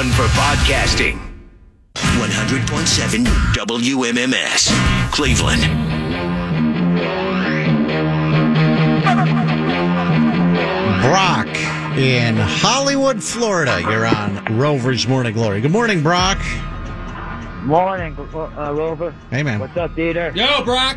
fun for podcasting. 100.7 WMMS, Cleveland. Brock in Hollywood, Florida. You're on Rover's Morning Glory. Good morning, Brock. Morning, Rover. Hey, man. What's up, Dieter? Yo, Brock.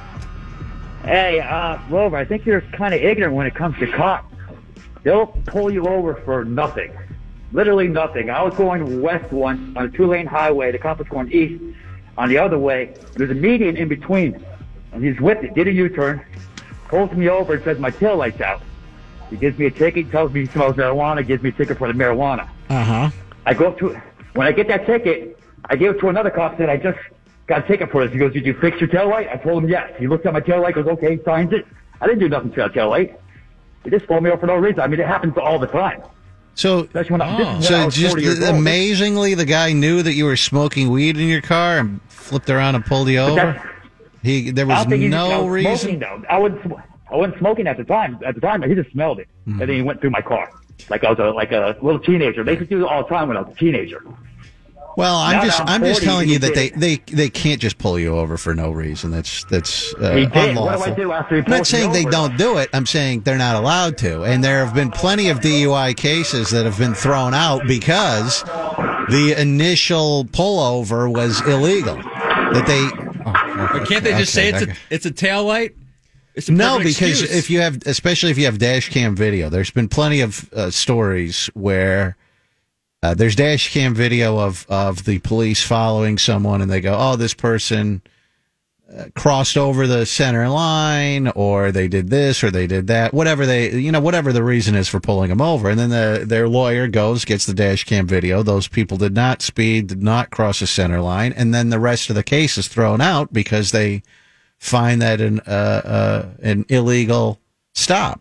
Hey, Rover, I think you're kind of ignorant when it comes to cops. They'll pull you over for nothing. Literally nothing. I was going west once on a 2-lane highway. The cop was going east on the other way. There's a median in between. And he's whipped it, did a U-turn, pulls me over and says my tail light's out. He gives me a ticket, tells me he smells marijuana, gives me a ticket for the marijuana. Uh-huh. When I get that ticket, I give it to another cop, said I just got a ticket for this. He goes, did you fix your tail light? I told him yes. He looks at my tail light, goes, okay, signs it. I didn't do nothing to that tail light. He just pulled me over for no reason. I mean, it happens all the time. So, Especially when I was 40 years old. Amazingly, the guy knew that you were smoking weed in your car and flipped around and pulled you over? There was no reason? Smoking, though. I wasn't smoking at the time. At the time, he just smelled it. And then he went through my car. Like I was a little teenager. They used to do it all the time when I was a teenager. Well, I'm just telling you that they can't just pull you over for no reason. That's he did. unlawful. What do I do after he I'm not pulls me saying they over? don't do it. I'm saying they're not allowed to. And there have been plenty of DUI cases that have been thrown out because the initial pullover was illegal. That they But can't they just say it's a tail light? It's a no, perfect because excuse. especially if you have dash cam video, there's been plenty of stories where there's dash cam video of the police following someone, and they go, "Oh, this person crossed over the center line, or they did this, or they did that." Whatever whatever the reason is for pulling them over, and then their lawyer gets the dash cam video. Those people did not speed, did not cross the center line, and then the rest of the case is thrown out because they find that an illegal stop.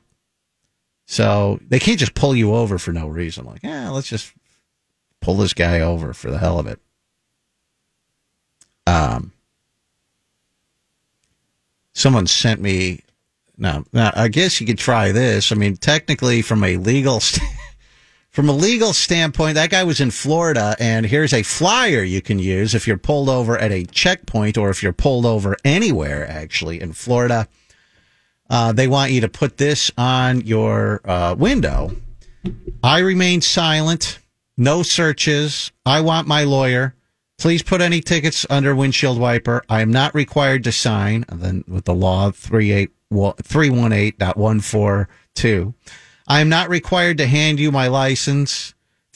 So they can't just pull you over for no reason. Like, let's just pull this guy over for the hell of it. Someone sent me. Now I guess you could try this. I mean, technically, from a legal standpoint, that guy was in Florida, and here's a flyer you can use if you're pulled over at a checkpoint or if you're pulled over anywhere. Actually, in Florida, they want you to put this on your window. I remain silent. No searches. I want my lawyer. Please put any tickets under windshield wiper. I am not required to sign. And then with the law 318.142, I am not required to hand you my license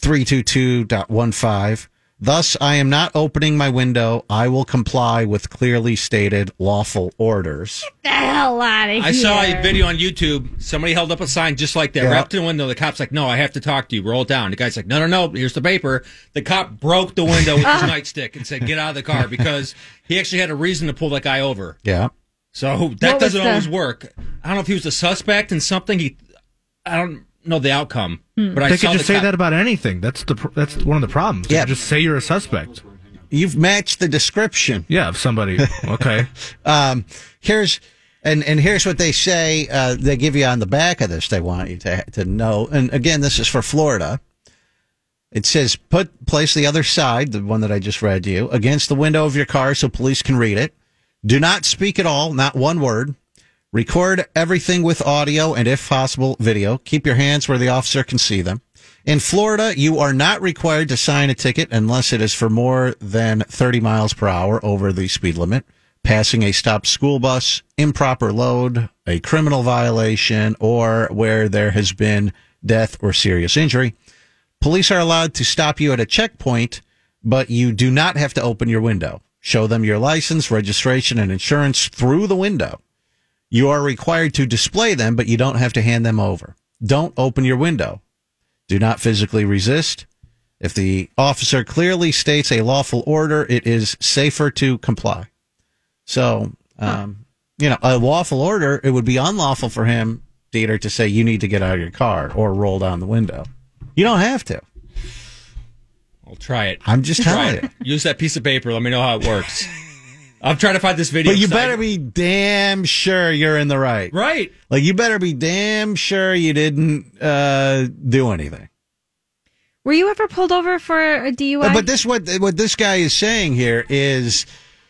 322.15. Thus, I am not opening my window. I will comply with clearly stated lawful orders. Get the hell out of here. I saw a video on YouTube. Somebody held up a sign just like that, right up to the window. The cop's like, "No, I have to talk to you. Roll it down." The guy's like, "No, here's the paper." The cop broke the window with his nightstick and said, "Get out of the car," because he actually had a reason to pull that guy over. Yeah. So that doesn't always work. I don't know if he was a suspect in something. I don't know the outcome. But they could just say that about anything. That's one of the problems. Yeah. Just say you're a suspect. You've matched the description. Yeah, of somebody. Okay. Here's what they say. They give you on the back of this. They want you to know. And again, this is for Florida. It says, place the other side, the one that I just read to you, against the window of your car so police can read it. Do not speak at all, not one word. Record everything with audio and, if possible, video. Keep your hands where the officer can see them. In Florida, you are not required to sign a ticket unless it is for more than 30 miles per hour over the speed limit, passing a stopped school bus, improper load, a criminal violation, or where there has been death or serious injury. Police are allowed to stop you at a checkpoint, but you do not have to open your window. Show them your license, registration, and insurance through the window. You are required to display them, but you don't have to hand them over. Don't open your window. Do not physically resist. If the officer clearly states a lawful order, it is safer to comply. So, a lawful order, it would be unlawful for him, Dieter, to say you need to get out of your car or roll down the window. You don't have to. I'll try it. I'm just telling you. Use that piece of paper. Let me know how it works. I'm trying to find this video. But you better be damn sure you're in the right. Right. Like, you better be damn sure you didn't do anything. Were you ever pulled over for a DUI? But this what this guy is saying here is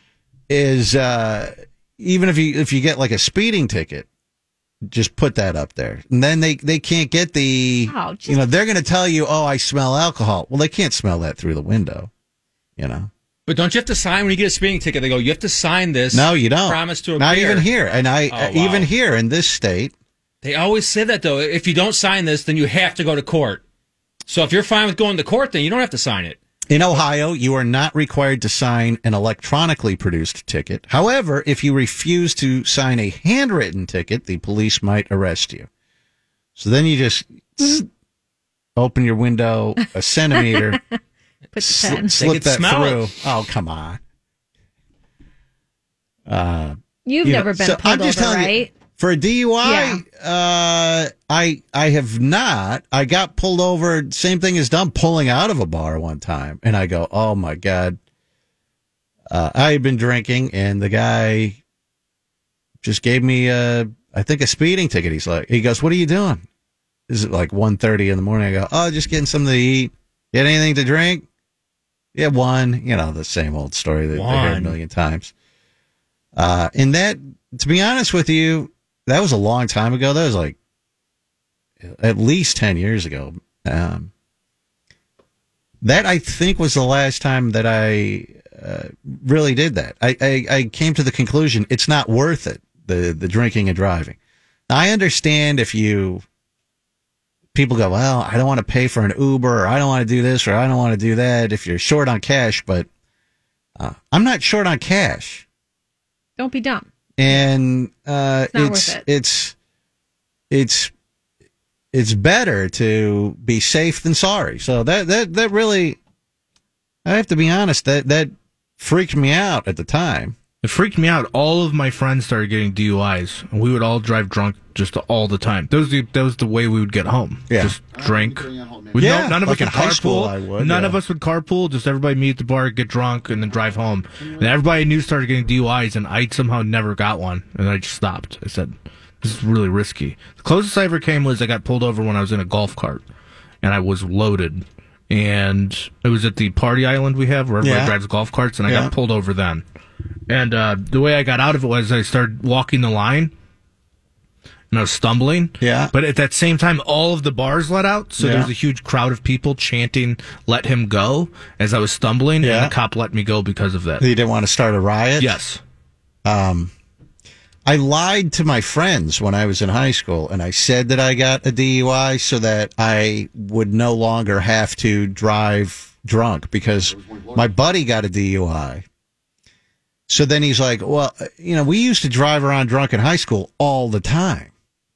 even if you get like a speeding ticket, just put that up there, and then they can't get the they're going to tell you, oh, I smell alcohol. Well, they can't smell that through the window, But don't you have to sign when you get a speeding ticket? They go, you have to sign this. No, you don't. Promise to appear. Not even here, and even wow. here in this state, they always say that though. If you don't sign this, then you have to go to court. So if you're fine with going to court, then you don't have to sign it. in Ohio, you are not required to sign an electronically produced ticket. However, if you refuse to sign a handwritten ticket, the police might arrest you. So then you just open your window a centimeter, Put the pen. slip that smell through. it. Oh, come on. You've never been pulled I'm just over, telling right? you, for a DUI, I have not. I got pulled over. Same thing as Dumb pulling out of a bar one time, and I go, "Oh my god!" I had been drinking, and the guy just gave me a speeding ticket. He goes, "What are you doing?" Is it like 1:30 in the morning? I go, "Oh, just getting something to eat. Get anything to drink?" Yeah, one. The same old story that they heard a million times. And that, to be honest with you, that was a long time ago. That was like at least 10 years ago. That I think was the last time that I really did that. I came to the conclusion it's not worth it, the drinking and driving. Now, I understand if people go, well, I don't want to pay for an Uber, or I don't want to do this, or I don't want to do that if you're short on cash, but I'm not short on cash. Don't be dumb. And worth it's better to be safe than sorry. So that really, I have to be honest, that freaked me out at the time. It freaked me out. All of my friends started getting DUIs, and we would all drive drunk just all the time. That was the way we would get home. Yeah. Just drink. Yeah, none of like us would in high school, I carpool. would, None yeah. of us would carpool. Just everybody meet at the bar, get drunk, and then drive home. And everybody I knew started getting DUIs, and I somehow never got one. And I just stopped. I said, "This is really risky." The closest I ever came was I got pulled over when I was in a golf cart, and I was loaded. And it was at the party island we have where everybody drives golf carts, and I got pulled over then. And the way I got out of it was I started walking the line, and I was stumbling. Yeah. But at that same time, all of the bars let out, so there was a huge crowd of people chanting, "Let him go," as I was stumbling, Yeah. and the cop let me go because of that. You didn't want to start a riot? Yes. I lied to my friends when I was in high school, and I said that I got a DUI so that I would no longer have to drive drunk, because my buddy got a DUI. So then he's like, well, we used to drive around drunk in high school all the time.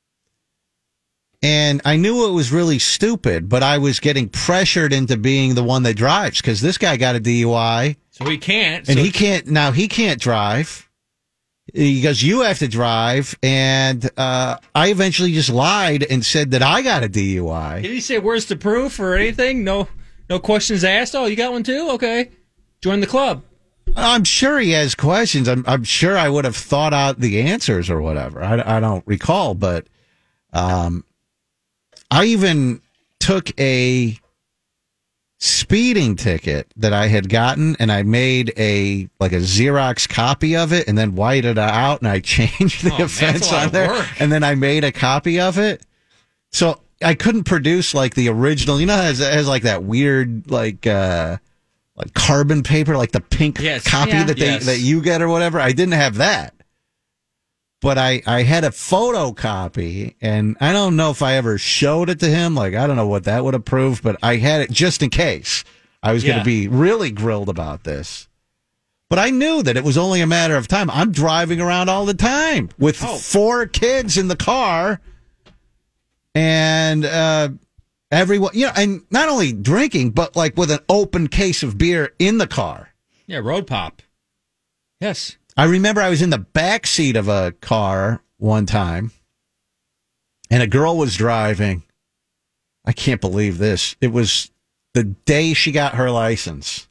And I knew it was really stupid, but I was getting pressured into being the one that drives, because this guy got a DUI. So he can't. And he can't drive. He goes, you have to drive. And I eventually just lied and said that I got a DUI. Did he say where's the proof or anything? No questions asked. Oh, you got one too? Okay. Join the club. I'm sure he has questions. I'm sure I would have thought out the answers or whatever. I don't recall, but I even took a speeding ticket that I had gotten, and I made a Xerox copy of it and then whited it out, and I changed the offense on there, and then I made a copy of it. So I couldn't produce the original. It has like that weird carbon paper, like the pink copy that you get or whatever. I didn't have that, but I had a photocopy, and I don't know if I ever showed it to him. I don't know what that would have proved, but I had it just in case I was going to be really grilled about this. But I knew that it was only a matter of time. I'm driving around all the time with 4 kids in the car, and everyone, and not only drinking, but with an open case of beer in the car. Yeah, road pop. Yes. I remember I was in the back seat of a car one time, and a girl was driving. I can't believe this. It was the day she got her license.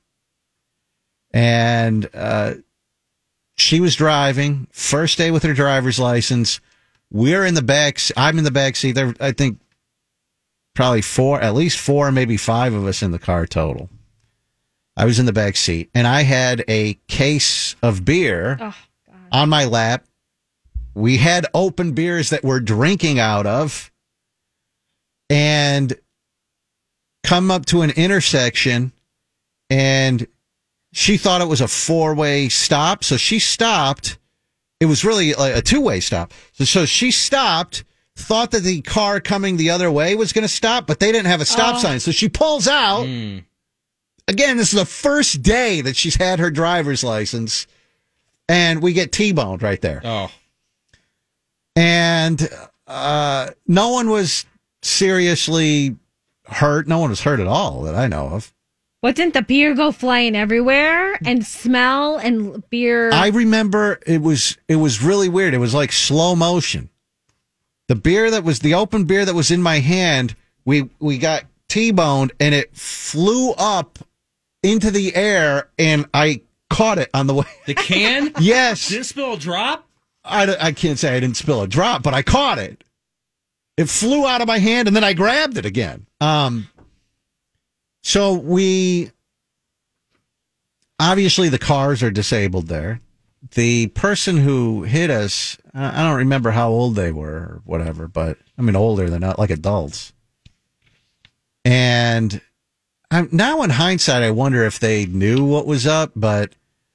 And she was driving, first day with her driver's license. We're in the back. I'm in the back seat. I think probably at least four, maybe five of us in the car total. I was in the back seat, and I had a case of beer on my lap. We had open beers that we're drinking out of, and come up to an intersection, and she thought it was a four-way stop, so she stopped. It was really a two-way stop. So she stopped, thought that the car coming the other way was going to stop, but they didn't have a stop sign. So she pulls out. Again, this is the first day that she's had her driver's license, and we get T-boned right there. Oh. And no one was seriously hurt. No one was hurt at all that I know of. What, didn't the beer go flying everywhere and smell and beer? I remember it was really weird. It was like slow motion. The open beer that was in my hand, we got T-boned, and it flew up into the air, and I caught it on the way. The can? Yes. Didn't spill a drop? I can't say I didn't spill a drop, but I caught it. It flew out of my hand, and then I grabbed it again. So obviously the cars are disabled there. The person who hit us, I don't remember how old they were or whatever, but I mean, older, they're not like adults. And now in hindsight, I wonder if they knew what was up, but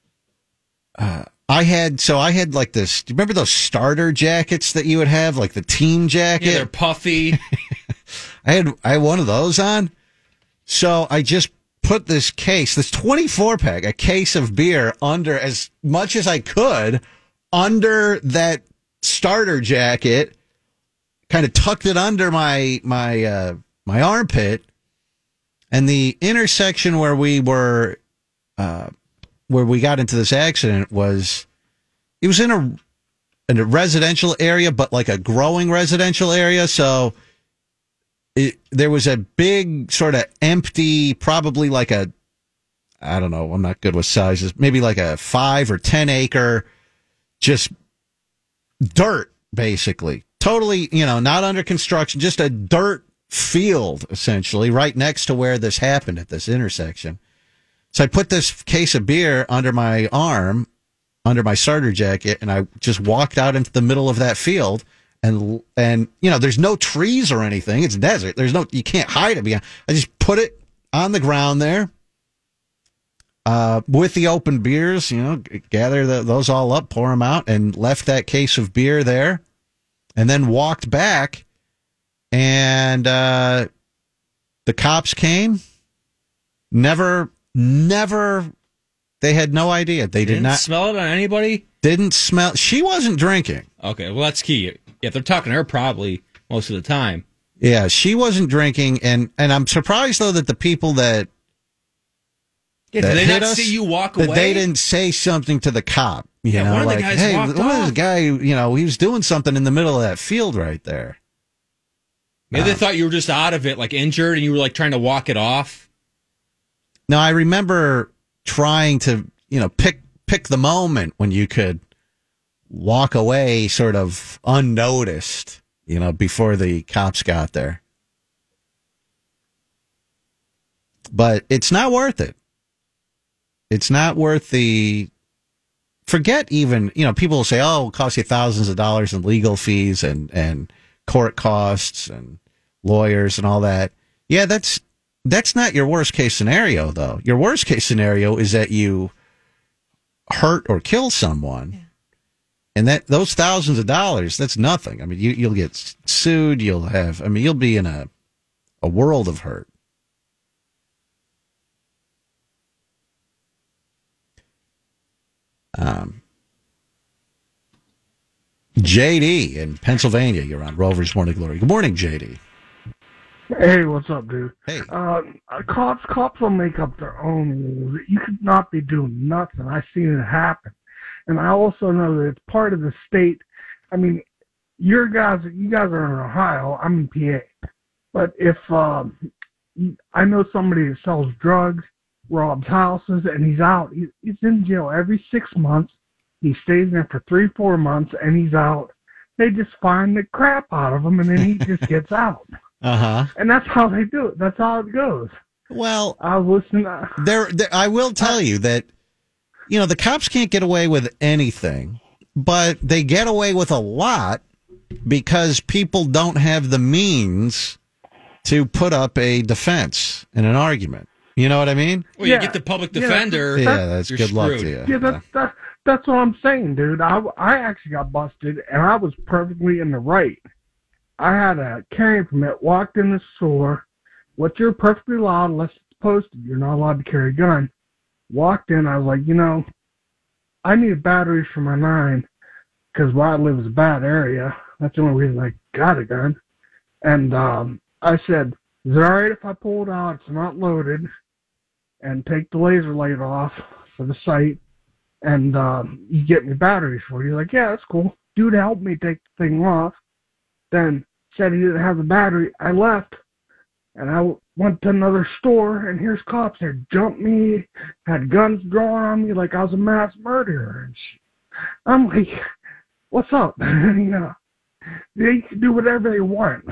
I had like this, do you remember those starter jackets that you would have, like the team jacket? Yeah, they're puffy. I had one of those on. So I just put this 24-pack, a case of beer under, as much as I could, under that starter jacket, kind of tucked it under my armpit, and the intersection where we were, where we got into this accident was in a residential area, but like a growing residential area, so there was a big sort of empty, probably like I don't know, I'm not good with sizes, maybe like a 5 or 10 acre, just dirt, basically. Totally, not under construction, just a dirt field, essentially, right next to where this happened at this intersection. So I put this case of beer under my arm, under my starter jacket, and I just walked out into the middle of that field. And there's no trees or anything. It's desert. You can't hide it behind. I just put it on the ground there with the open beers, gather those all up, pour them out, and left that case of beer there, and then walked back. And the cops came. Never. They had no idea. They did not smell it on anybody. Didn't smell. She wasn't drinking. Okay, well that's key. If they're talking to her, probably most of the time. Yeah, she wasn't drinking, and I'm surprised though that the people that did they not see you walk away? That they didn't say something to the cop. One of the guys hey, walked one off. of the guy, he was doing something in the middle of that field right there. Maybe they thought you were just out of it, like injured, and you were like trying to walk it off. No, I remember trying to, pick the moment when you could walk away sort of unnoticed, before the cops got there. But it's not worth it. It's not worth forget even, people will say, oh, it'll cost you thousands of dollars in legal fees and court costs and lawyers and all that. Yeah, that's not your worst case scenario, though. Your worst case scenario is that you hurt or kill someone. Yeah. And those thousands of dollars, that's nothing. I mean, you'll get sued. You'll be in a world of hurt. JD in Pennsylvania, you're on Rover's Morning Glory. Good morning, JD. Hey, what's up, dude? Hey. Cops will make up their own rules. You could not be doing nothing. I've seen it happen. And I also know that it's part of the state. I mean, you guys are in Ohio. I'm in PA. But if I know somebody that sells drugs, robs houses, and he's out. He's in jail every 6 months. He stays there for 3-4 months, and he's out. They just find the crap out of him, and then he just gets out. And that's how they do it. That's how it goes. Well, I was listening. I will tell you that, the cops can't get away with anything, but they get away with a lot because people don't have the means to put up a defense in an argument. You know what I mean? Well, you get the public defender. Yeah, that's you're good luck to screwed. you. Yeah, that's what I'm saying, dude. I actually got busted, and I was perfectly in the right. I had a carrying permit, walked in the store, which you're perfectly allowed unless it's posted. You're not allowed to carry a gun. Walked in, I was like, I need batteries for my 9 because where I live is a bad area. That's the only reason I got a gun. And I said, is it all right if I pull it out? It's not loaded. And take the laser light off for the sight. And you get me batteries for it. He's like, yeah, that's cool. Dude helped me take the thing off. Then said he didn't have the battery. I left. And I went to another store, and here's cops there. Jumped me, had guns drawn on me like I was a mass murderer. And I'm like, what's up? They can do whatever they want.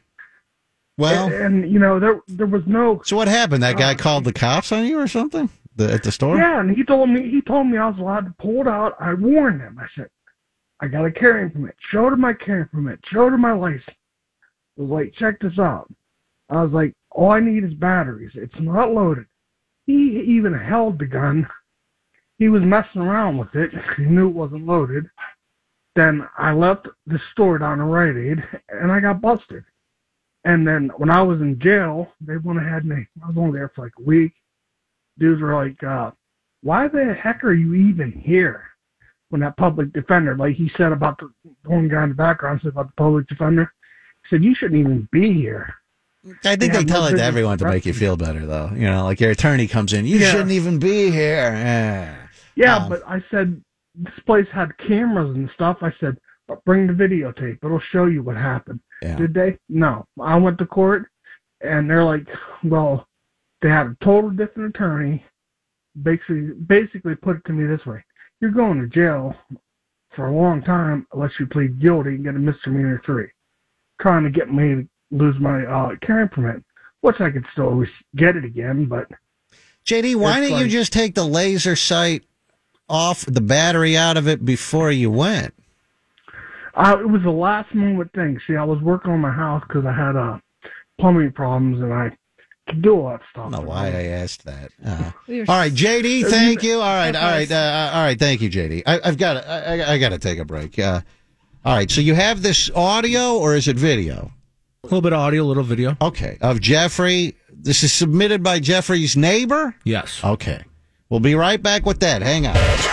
Well, and there was no. So what happened? That guy called the cops on you or something at the store? Yeah, and he told me I was allowed to pull it out. I warned him. I said, I got a carrying permit. Showed him my carrying permit. Showed him my license. I was like, check this out. I was like, all I need is batteries. It's not loaded. He even held the gun. He was messing around with it. He knew it wasn't loaded. Then I left the store down to Rite Aid, and I got busted. And then when I was in jail, they went ahead and I was only there for like a week. Dudes were like, why the heck are you even here? When that public defender, like he said about the one guy in the background, said about the public defender, he said, you shouldn't even be here. I think they tell it to everyone to make you feel better, though. Like your attorney comes in, you shouldn't even be here. Yeah, but I said, this place had cameras and stuff. I said, bring the videotape. It'll show you what happened. Yeah. Did they? No. I went to court, and they're like, well, they had a total different attorney. Basically put it to me this way. You're going to jail for a long time unless you plead guilty and get a misdemeanor 3. Trying to get me to lose my carrying permit, which I could still always get it again, but... JD, why didn't you just take the laser sight off, the battery out of it before you went? It was a last moment thing. See, I was working on my house because I had plumbing problems, and I could do all that stuff. I don't know why I asked that. All You're right, JD, thank you. All right, thank you, JD. I got to take a break. All right, so you have this audio, or is it video? A little bit of audio, a little video. Okay, of Jeffrey. This is submitted by Jeffrey's neighbor? Yes. Okay. We'll be right back with that. Hang on.